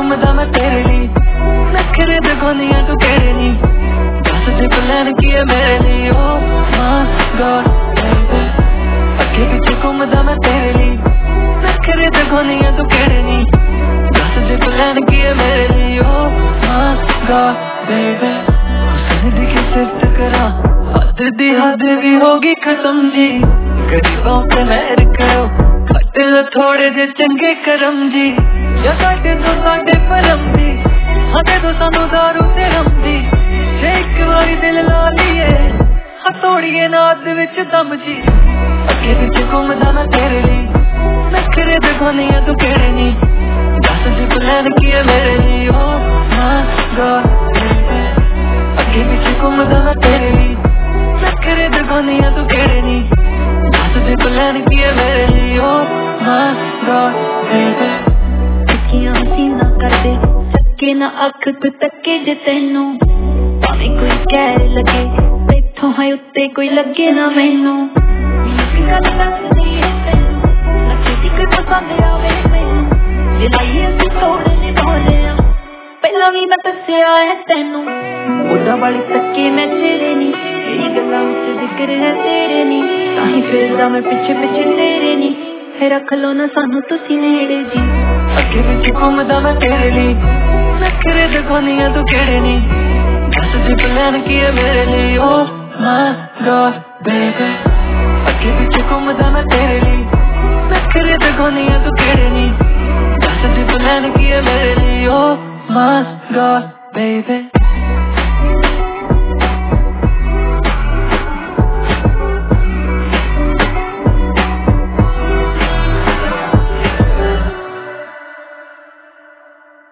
घूमदा मैं तेरे लिए नखरे दिखानियां तू केड़े नी दस जे प्लान की है मेरे लिए ओ माय गॉड बेबी अगे पीछे घूमदा मैं तेरे लिए नखरे दिखानियां तू केड़े नी दस जे प्लान की है मेरे लिए ओ माय गॉड बेबी हुस्न दी सिफत करा हद दी हद भी होगी खत्म जी गरीबों पे मेहर करो खट थोड़े जे चंगे करम जी या साडे तो साडे परम जी हाडे तो सानू दारू ते रम जी जे एक वारी दिल ला लिये हथोड़िए नाद विच दम जी अगे पिछे घूमदा मैं तेरे लिए नखरे दिखानियां तू केड़े नी दस जी प्लान की है मेरे लिए ओ माय गॉड बेबी अगे पिछे घूमदा मैं तेरे लिए नखरे दिखानियां तू केड़े नी दस जी प्लान की है मेरे लिए ओ माय गॉड बेबी अखियां सीना कर दे सके ना अख तू तके जे तेनू भावे कोई कह लगे बैठो है उत्ते कोई लगे ना मैनू गल दसदी है तेनू नचे दी कोई पसंद आवे मैनू जे लाइए असीं थोड़े ने बोले पहला भी मैं दस्सिया है तेनू ओदा वाली तके मैं तेरे नी तेरी गल्लां विच जिक्र है तेरे नी ताही फिरदा मैं पिछे पिछे तेरे नी रख लो ना सानू तुसी नेड़े जी अगे पिछे घूमदा मैं तेरे लिए नखरे दिखानियां तू केड़े नी दस जी प्लान की है मेरे लिए ओ माय गॉड बेबी अगे पिछे घूमदा मैं तेरे लिए नखरे दिखानियां तू केड़े नी दस जी प्लान की है मेरे लिए ओ माय गॉड बेबी